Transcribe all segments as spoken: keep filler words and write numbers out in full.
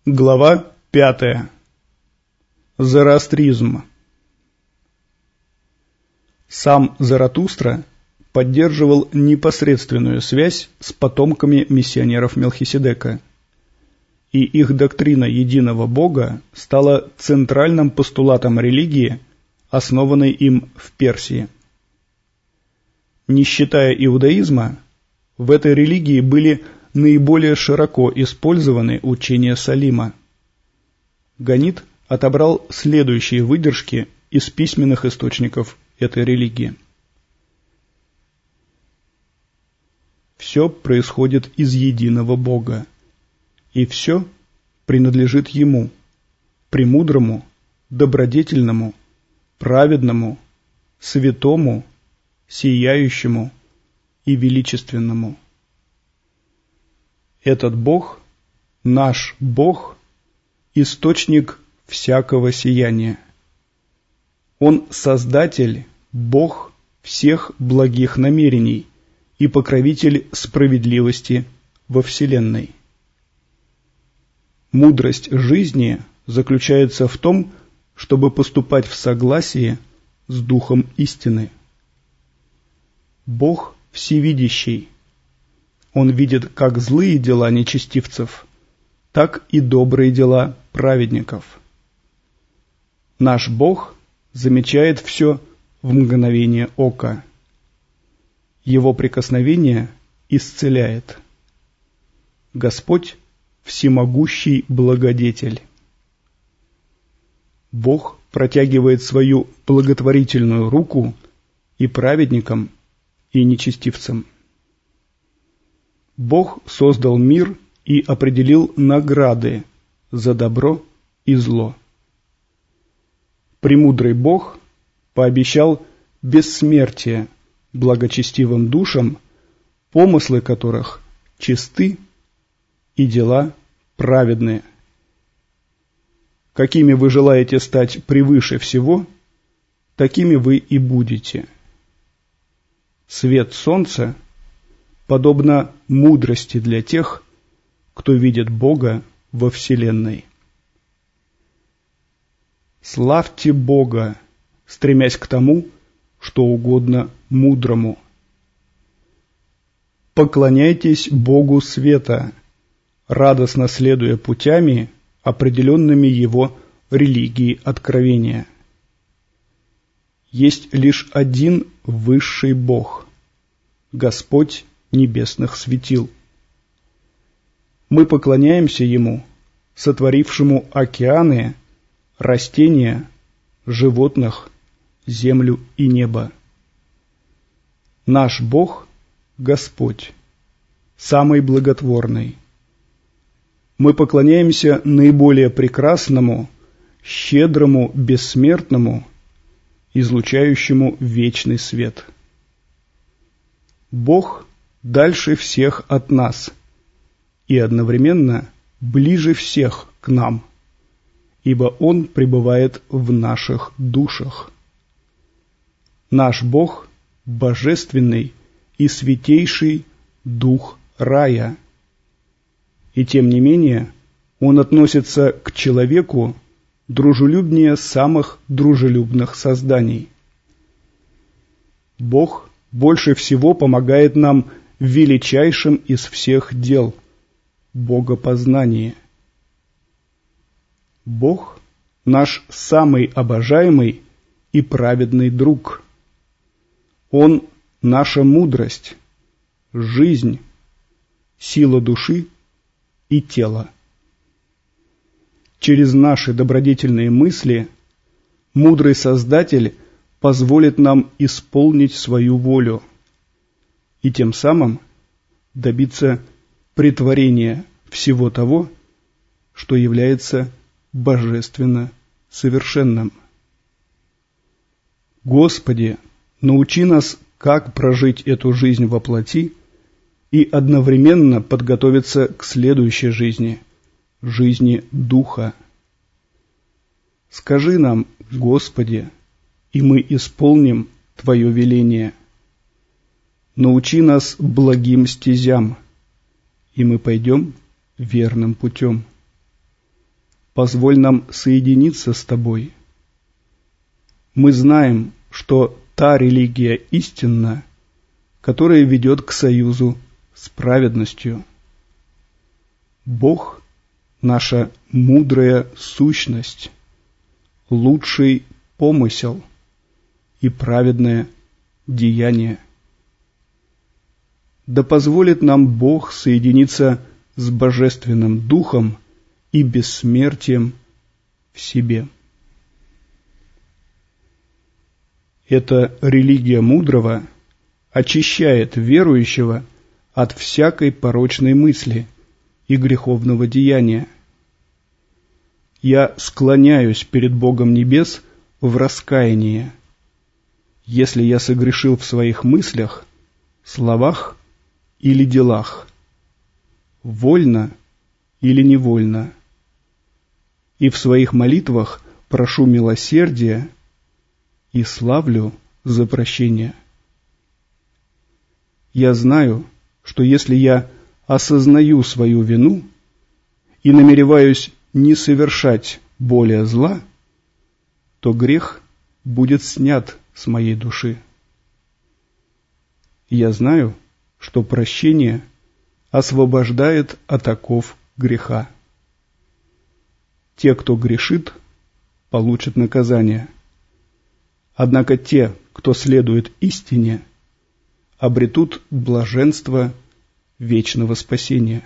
Глава пятая. Зороастризм. Сам Заратустра поддерживал непосредственную связь с потомками миссионеров Мелхиседека, и их доктрина единого Бога стала центральным постулатом религии, основанной им в Персии. Не считая иудаизма, в этой религии были наиболее широко использованы учения Салима. Ганит отобрал следующие выдержки из письменных источников этой религии. Все происходит из единого Бога, и все принадлежит Ему, премудрому, добродетельному, праведному, святому, сияющему и величественному. Этот Бог, наш Бог, источник всякого сияния. Он Создатель, Бог всех благих намерений и покровитель справедливости во Вселенной. Мудрость жизни заключается в том, чтобы поступать в согласии с Духом истины. Бог всевидящий. Он видит как злые дела нечестивцев, так и добрые дела праведников. Наш Бог замечает все в мгновение ока. Его прикосновение исцеляет. Господь – всемогущий благодетель. Бог протягивает свою благотворительную руку и праведникам, и нечестивцам. Бог создал мир и определил награды за добро и зло. Премудрый Бог пообещал бессмертие благочестивым душам, помыслы которых чисты и дела праведные. Какими вы желаете стать превыше всего, такими вы и будете. Свет солнца подобно мудрости для тех, кто видит Бога во Вселенной. Славьте Бога, стремясь к тому, что угодно мудрому. Поклоняйтесь Богу света, радостно следуя путями, определенными Его религией откровения. Есть лишь один высший Бог, Господь небесных светил. Мы поклоняемся Ему, сотворившему океаны, растения, животных, землю и небо. Наш Бог – Господь, самый благотворный. Мы поклоняемся наиболее прекрасному, щедрому, бессмертному, излучающему вечный свет. Бог – дальше всех от нас и одновременно ближе всех к нам, ибо Он пребывает в наших душах. Наш Бог – божественный и святейший Дух рая, и тем не менее Он относится к человеку дружелюбнее самых дружелюбных созданий. Бог больше всего помогает нам в величайшем из всех дел – богопознании. Бог – наш самый обожаемый и праведный друг. Он – наша мудрость, жизнь, сила души и тела. Через наши добродетельные мысли мудрый Создатель позволит нам исполнить свою волю и тем самым добиться претворения всего того, что является божественно совершенным. Господи, научи нас, как прожить эту жизнь во плоти и одновременно подготовиться к следующей жизни, жизни Духа. Скажи нам, Господи, и мы исполним Твое веление. Научи нас благим стезям, и мы пойдем верным путем. позволь нам соединиться с Тобой. Мы знаем, что та религия истинна, которая ведет к союзу с праведностью. Бог – наша мудрая сущность, лучший помысел и праведное деяние. Да позволит нам Бог соединиться с Божественным Духом и бессмертием в себе. Эта религия мудрого очищает верующего от всякой порочной мысли и греховного деяния. Я склоняюсь перед Богом Небес в раскаянии, если я согрешил в своих мыслях, словах или делах, вольно или невольно, и в своих молитвах прошу милосердия и славлю за прощение. Я знаю, что если я осознаю свою вину и намереваюсь не совершать более зла, то грех будет снят с моей души. Я знаю, что прощение освобождает от оков греха. Те, кто грешит, получат наказание. Однако те, кто следует истине, обретут блаженство вечного спасения.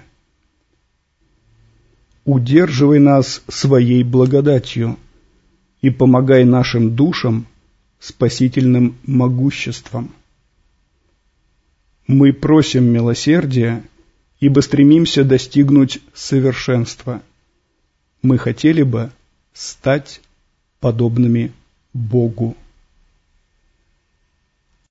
Удерживай нас своей благодатью и помогай нашим душам спасительным могуществом. Мы просим милосердия, ибо стремимся достигнуть совершенства. Мы хотели бы стать подобными Богу.